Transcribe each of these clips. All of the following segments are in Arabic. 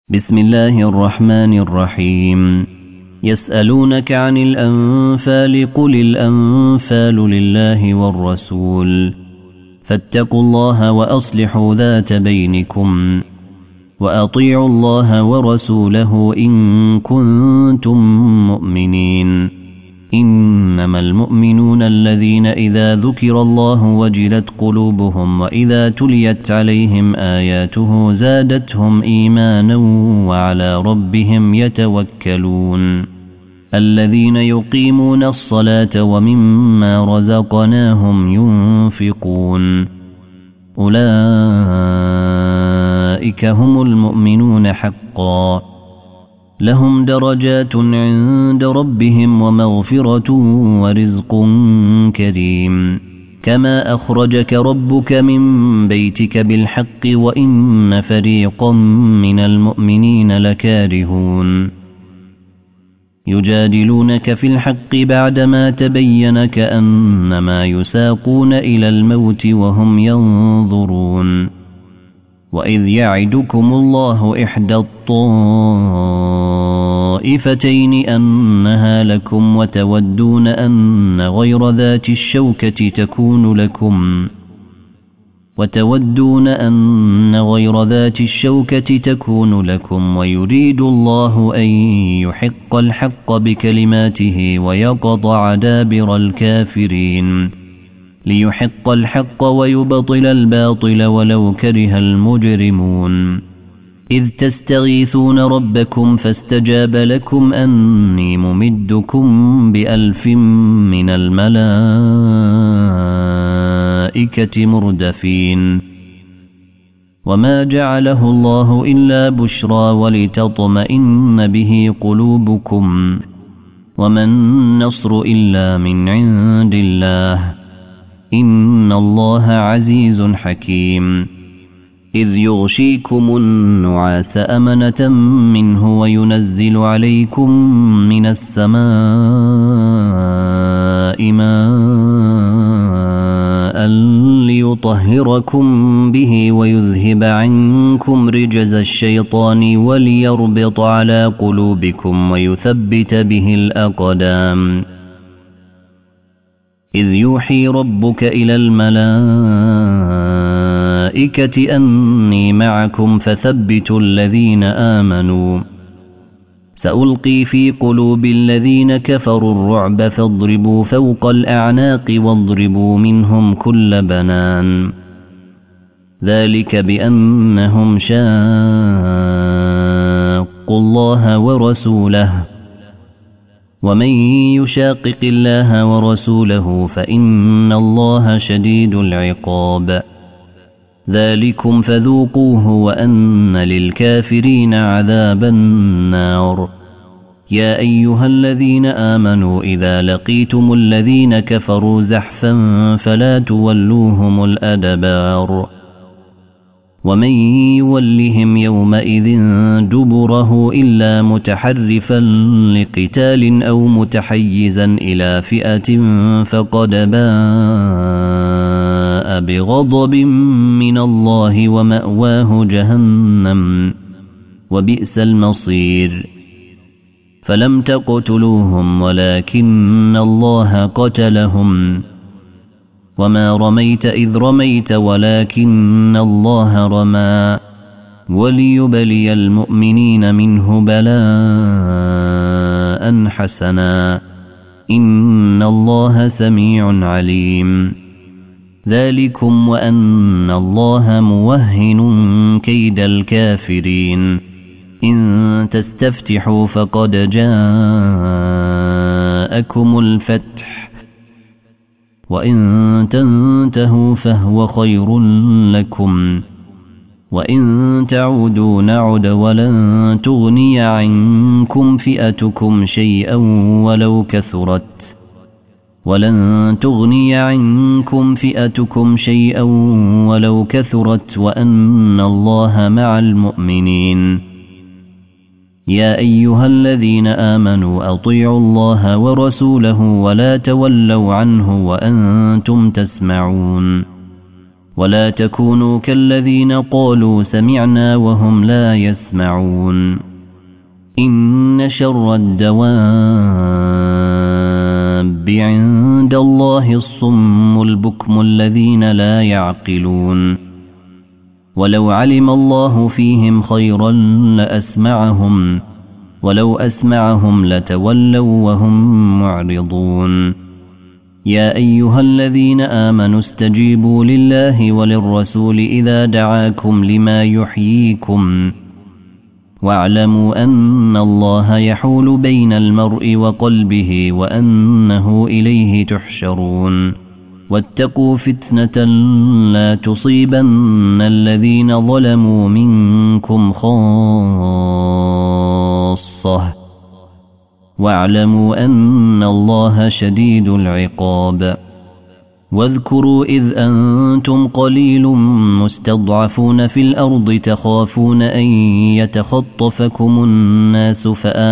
بسم الله الرحمن الرحيم. يسألونك عن الأنفال قل الأنفال لله والرسول فاتقوا الله وأصلحوا ذات بينكم وأطيعوا الله ورسوله إن كنتم مؤمنين. إنما المؤمنون الذين إذا ذكر الله وجلت قلوبهم وإذا تليت عليهم آياته زادتهم إيمانا وعلى ربهم يتوكلون. الذين يقيمون الصلاة ومما رزقناهم ينفقون أولئك هم المؤمنون حقا لهم درجات عند ربهم ومغفرة ورزق كريم. كما أخرجك ربك من بيتك بالحق وإن فريقا من المؤمنين لكارهون يجادلونك في الحق بعدما تبين كأنما يساقون إلى الموت وهم ينظرون. وإذ يعدكم الله إحدى الطائفتين أنها لكم وتودون أن غير ذات الشوكة تكون لكم ويريد الله أن يحق الحق بكلماته ويقطع دابر الكافرين ليحق الحق ويبطل الباطل ولو كره المجرمون. إذ تستغيثون ربكم فاستجاب لكم أني ممدكم ب1000 من الملائكة مردفين. وما جعله الله إلا بشرى ولتطمئن به قلوبكم وما النصر إلا من عند الله إن الله عزيز حكيم. إذ يغشيكم النعاس أمنة منه وينزل عليكم من السماء ماء ليطهركم به ويذهب عنكم رجز الشيطان وليربط على قلوبكم ويثبت به الأقدام. إذ يوحي ربك إلى الملائكة أني معكم فثبتوا الذين آمنوا سألقي في قلوب الذين كفروا الرعب فاضربوا فوق الأعناق واضربوا منهم كل بنان. ذلك بأنهم شاقوا الله ورسوله ومن يشاقق الله ورسوله فإن الله شديد العقاب. ذلكم فذوقوه وأن للكافرين عذاب النار. يا أيها الذين آمنوا إذا لقيتم الذين كفروا زحفا فلا تولوهم الأدبار. ومن يولهم يومئذ دبره إلا متحرفا لقتال أو متحيزا إلى فئة فقد باء بغضب من الله ومأواه جهنم وبئس المصير. فلم تقتلوهم ولكن الله قتلهم وما رميت إذ رميت ولكن الله رمى وليبلي المؤمنين منه بلاء حسنا إن الله سميع عليم. ذلكم وأن الله موهن كيد الكافرين. إن تستفتحوا فقد جاءكم الفتح وإن تنتهوا فهو خير لكم وإن تعودوا نعد ولن تغني عنكم فئتكم شيئا ولو كثرت وأن الله مع المؤمنين. يا أيها الذين آمنوا أطيعوا الله ورسوله ولا تولوا عنه وأنتم تسمعون. ولا تكونوا كالذين قالوا سمعنا وهم لا يسمعون إن شر الدواب عند الله الصم البكم الذين لا يعقلون ولو علم الله فيهم خيرا لأسمعهم ولو أسمعهم لتولوا وهم معرضون يا أيها الذين آمنوا استجيبوا لله وللرسول إذا دعاكم لما يحييكم واعلموا أن الله يحول بين المرء وقلبه وأنه إليه تحشرون واتقوا فتنة لا تصيبن الذين ظلموا منكم خاصة واعلموا أن الله شديد العقاب واذكروا إذ أنتم قليل مستضعفون في الأرض تخافون أن يتخطفكم الناس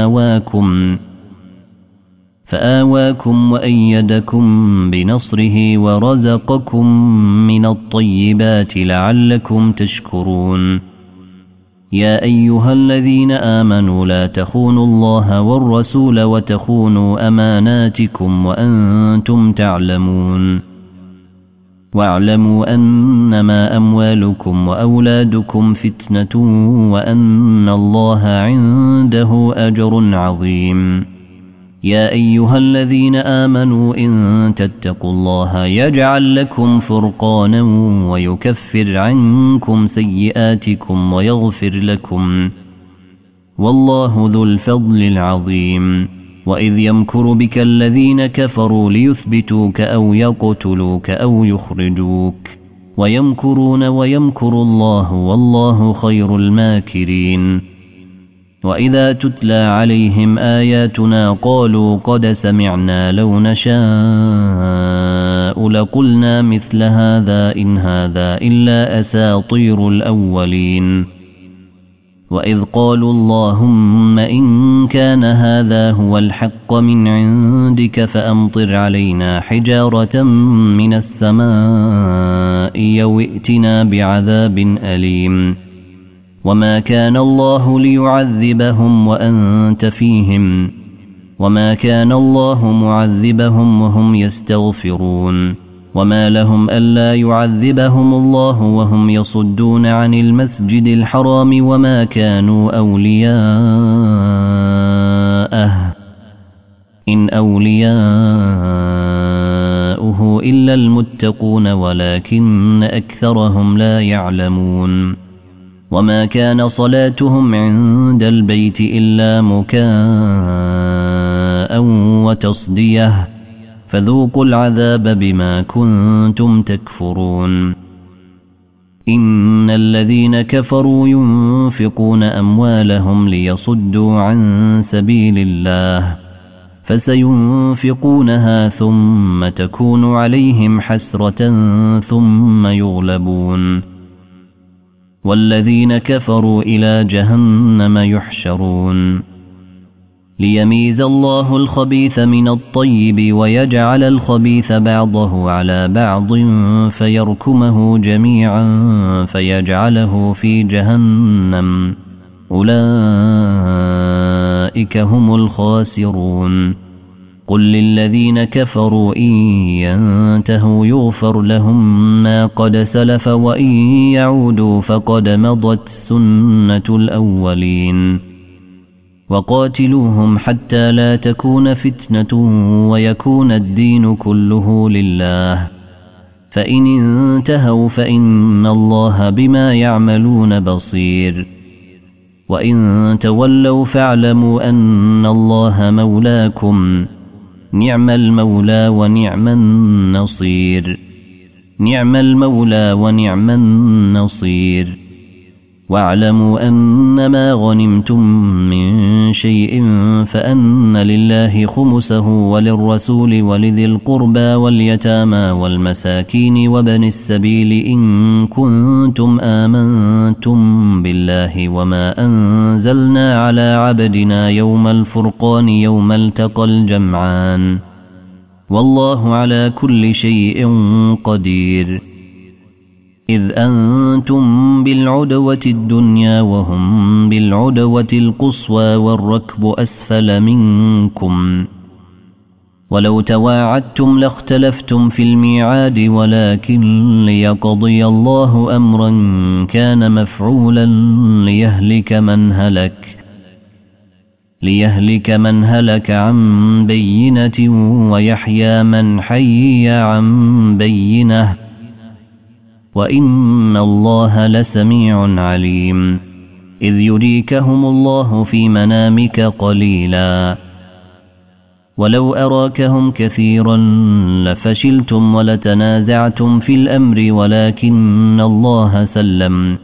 فآواكم وأيدكم بنصره ورزقكم من الطيبات لعلكم تشكرون يا أيها الذين آمنوا لا تخونوا الله والرسول وتخونوا أماناتكم وأنتم تعلمون واعلموا أنما أموالكم وأولادكم فتنة وأن الله عنده أجر عظيم يا أيها الذين آمنوا إن تتقوا الله يجعل لكم فرقانا ويكفر عنكم سيئاتكم ويغفر لكم والله ذو الفضل العظيم وإذ يمكر بك الذين كفروا ليثبتوك أو يقتلوك أو يخرجوك ويمكرون ويمكر الله والله خير الماكرين وإذا تتلى عليهم آياتنا قالوا قد سمعنا لو نشاء لقلنا مثل هذا إن هذا إلا أساطير الأولين وإذ قالوا اللهم إن كان هذا هو الحق من عندك فأمطر علينا حجارة من السماء أو ائتنا بعذاب أليم وما كان الله ليعذبهم وأنت فيهم وما كان الله معذبهم وهم يستغفرون وما لهم ألا يعذبهم الله وهم يصدون عن المسجد الحرام وما كانوا أولياءه إن أولياؤه إلا المتقون ولكن أكثرهم لا يعلمون وما كان صلاتهم عند البيت إلا مكاء وتصديه فذوقوا العذاب بما كنتم تكفرون إن الذين كفروا ينفقون أموالهم ليصدوا عن سبيل الله فسينفقونها ثم تكون عليهم حسرة ثم يغلبون والذين كفروا إلى جهنم يحشرون ليميز الله الخبيث من الطيب ويجعل الخبيث بعضه على بعض فيركمه جميعا فيجعله في جهنم أولئك هم الخاسرون قل للذين كفروا إن ينتهوا يغفر لهم ما قد سلف وإن يعودوا فقد مضت سنة الأولين وقاتلوهم حتى لا تكون فتنة ويكون الدين كله لله فإن انتهوا فإن الله بما يعملون بصير وإن تولوا فاعلموا أن الله مولاكم نعم المولى ونعم النصير نعم المولى ونعم النصير واعلموا أنما غنمتم من شيء فأن لله خمسه وللرسول ولذي القربى واليتامى والمساكين وابن السبيل إن كنتم آمنتم بالله وما أنزلنا على عبدنا يوم الفرقان يوم التقى الجمعان والله على كل شيء قدير إذ أنتم بالعدوة الدنيا وهم بالعدوة القصوى والركب أسفل منكم ولو تواعدتم لاختلفتم في الميعاد ولكن ليقضي الله أمرا كان مفعولا ليهلك من هلك عن بينة ويحيى من حي عن بينة وإن الله لسميع عليم إذ يريكهم الله في منامك قليلا ولو أراكهم كثيرا لفشلتم ولتنازعتم في الأمر ولكن الله سلم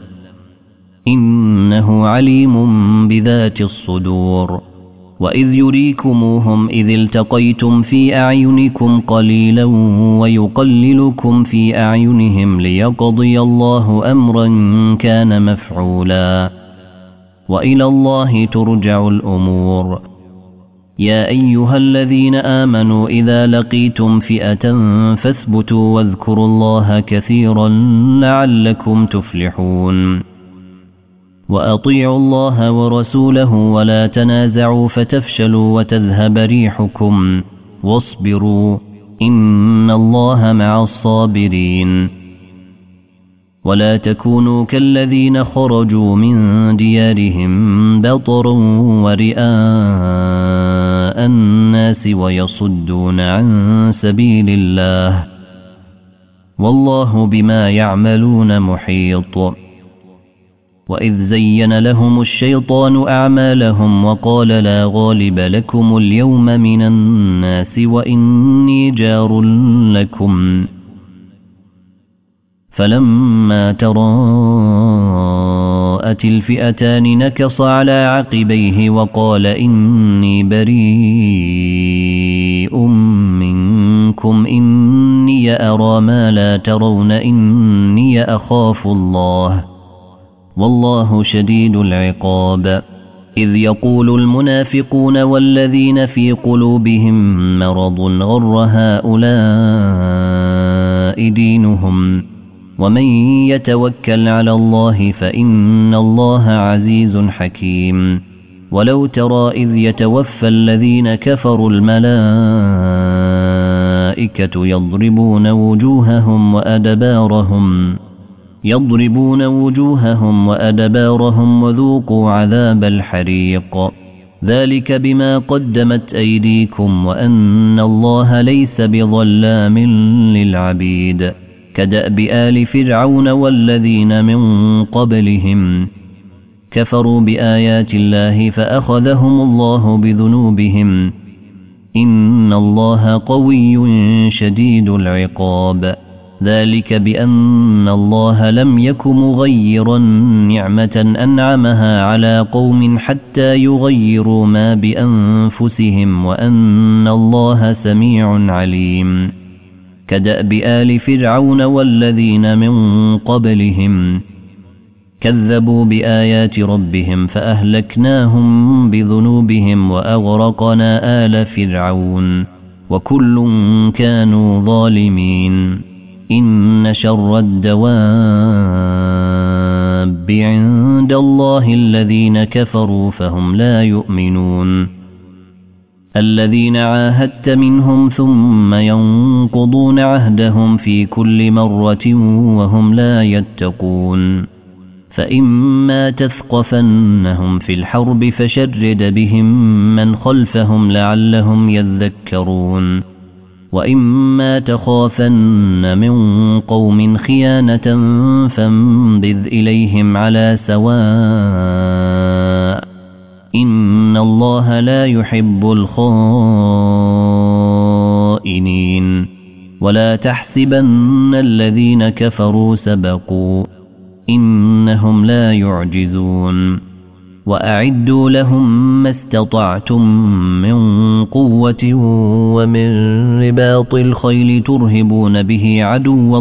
إنه عليم بذات الصدور وإذ يريكموهم إذ التقيتم في أعينكم قليلا ويقللكم في أعينهم ليقضي الله أمرا كان مفعولا وإلى الله ترجع الأمور يا أيها الذين آمنوا إذا لقيتم فئة فاثبتوا واذكروا الله كثيرا لعلكم تفلحون وأطيعوا الله ورسوله ولا تنازعوا فتفشلوا وتذهب ريحكم واصبروا إن الله مع الصابرين ولا تكونوا كالذين خرجوا من ديارهم بطرا ورئاء الناس ويصدون عن سبيل الله والله بما يعملون محيط وإذ زين لهم الشيطان أعمالهم وقال لا غالب لكم اليوم من الناس وإني جار لكم فلما تراءت الفئتان نكص على عقبيه وقال إني بريء منكم إني أرى ما لا ترون إني أخاف الله والله شديد العقاب إذ يقول المنافقون والذين في قلوبهم مرض غر هؤلاء دينهم ومن يتوكل على الله فإن الله عزيز حكيم ولو ترى إذ يتوفى الذين كفروا الملائكة يضربون وجوههم وأدبارهم وذوقوا عذاب الحريق ذلك بما قدمت أيديكم وأن الله ليس بظلام للعبيد كدأب آل فرعون والذين من قبلهم كفروا بآيات الله فأخذهم الله بذنوبهم إن الله قوي شديد العقاب ذلك بأن الله لم يك مغيرا نعمة أنعمها على قوم حتى يغيروا ما بأنفسهم وأن الله سميع عليم كدأب آل فرعون والذين من قبلهم كذبوا بآيات ربهم فأهلكناهم بذنوبهم وأغرقنا آل فرعون وكل كانوا ظالمين إن شر الدواب عند الله الذين كفروا فهم لا يؤمنون الذين عاهدت منهم ثم ينقضون عهدهم في كل مرة وهم لا يتقون فإما تثقفنهم في الحرب فشرد بهم من خلفهم لعلهم يذكرون وإما تخافن من قوم خيانة فانبذ إليهم على سواء إن الله لا يحب الخائنين ولا تحسبن الذين كفروا سبقوا إنهم لا يعجزون وأعدوا لهم ما استطعتم من قوة ومن رباط الخيل ترهبون به عدو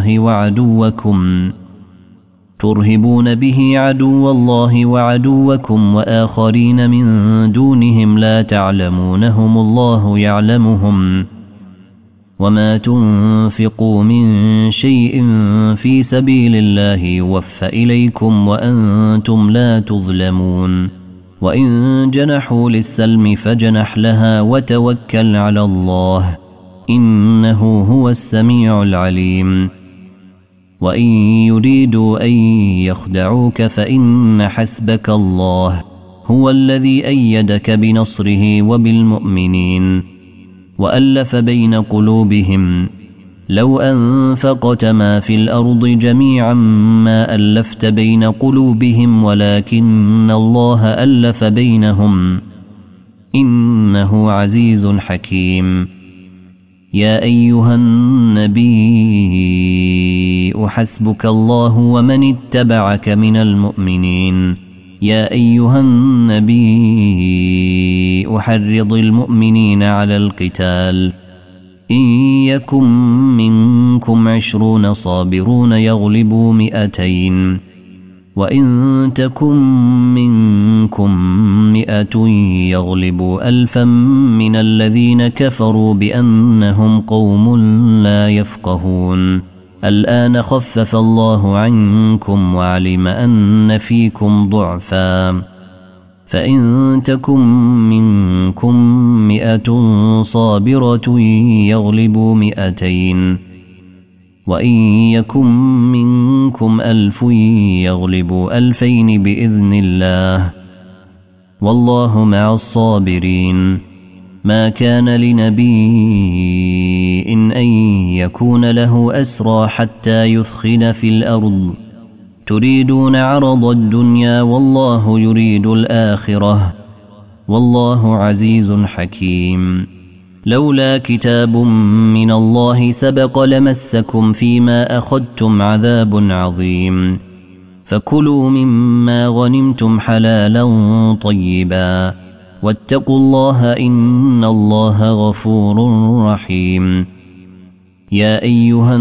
الله وعدوكم وآخرين من دونهم لا تعلمونهم الله يعلمهم وما تنفقوا من شيء في سبيل الله يوفى إليكم وأنتم لا تظلمون وإن جنحوا للسلم فجنح لها وتوكل على الله إنه هو السميع العليم وإن يريدوا أن يخدعوك فإن حسبك الله هو الذي أيدك بنصره وبالمؤمنين وألف بين قلوبهم لو أنفقت ما في الأرض جميعا ما ألفت بين قلوبهم ولكن الله ألف بينهم إنه عزيز حكيم يا أيها النبي حسبك الله ومن اتبعك من المؤمنين يا أيها النبي حرض المؤمنين على القتال إن يكن منكم 20 صابرون يغلبوا 200 وإن تكن منكم 100 يغلبوا 1000 من الذين كفروا بأنهم قوم لا يفقهون الآن خفف الله عنكم وعلم أن فيكم ضعفا فإن تكن منكم 100 صابرة يغلبوا 200 وإن يكن منكم 1000 يغلبوا 2000 بإذن الله والله مع الصابرين ما كان لنبي أن يكون له أسرى حتى يثخن في الأرض تريدون عرض الدنيا والله يريد الآخرة والله عزيز حكيم لولا كتاب من الله سبق لمسكم فيما أخذتم عذاب عظيم فكلوا مما غنمتم حلالا طيبا واتقوا الله إن الله غفور رحيم يا أيها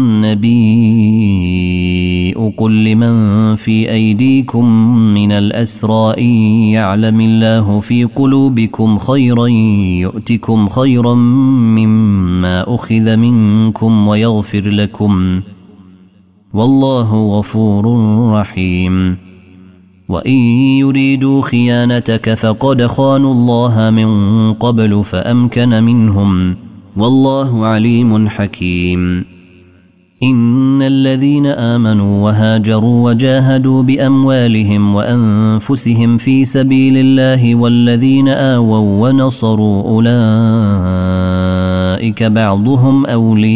النبي قل لمن في أيديكم من الأسرى إن يعلم الله في قلوبكم خيرا يؤتكم خيرا مما أخذ منكم ويغفر لكم والله غفور رحيم وإن يريدوا خيانتك فقد خانوا الله من قبل فأمكن منهم والله عليم حكيم إن الذين آمنوا وهاجروا وجاهدوا بأموالهم وأنفسهم في سبيل الله والذين آووا ونصروا أولئك بعضهم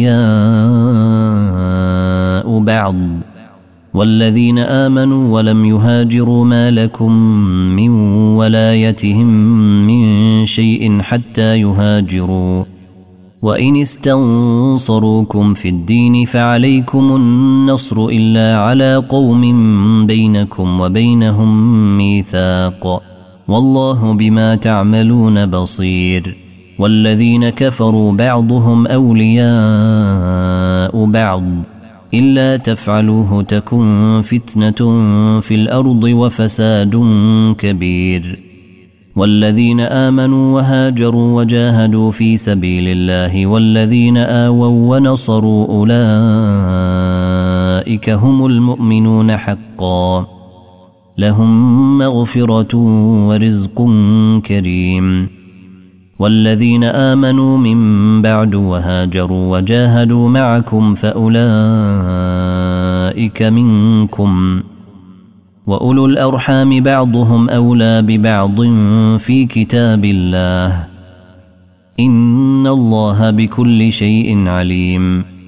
أولياء بعض والذين آمنوا ولم يهاجروا ما لكم من ولايتهم من شيء حتى يهاجروا وإن استنصروكم في الدين فعليكم النصر إلا على قوم بينكم وبينهم ميثاق والله بما تعملون بصير والذين كفروا بعضهم أولياء بعض إلا تفعلوه تكن فتنة في الأرض وفساد كبير والذين آمنوا وهاجروا وجاهدوا في سبيل الله والذين آووا ونصروا أولئك هم المؤمنون حقا لهم مغفرة ورزق كريم والذين آمنوا من بعد وهاجروا وجاهدوا معكم فأولئك منكم وأولو الأرحام بعضهم أولى ببعض في كتاب الله إن الله بكل شيء عليم